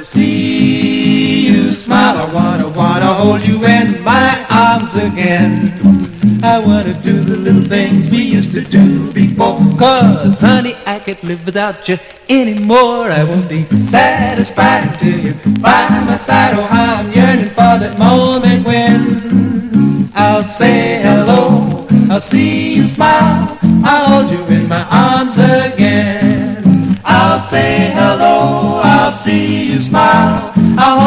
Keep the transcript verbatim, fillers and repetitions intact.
see you smile. I wanna, wanna hold you in my arms again. I wanna do the little things we used to do before. Cause honey, I can't live without you anymore. I won't be satisfied until you're by my side. Oh, how I'm yearning for that moment when I'll say hello, I'll see you smile, I'll hold you in my arms again. I'll say hello, I'll see you smile, I'll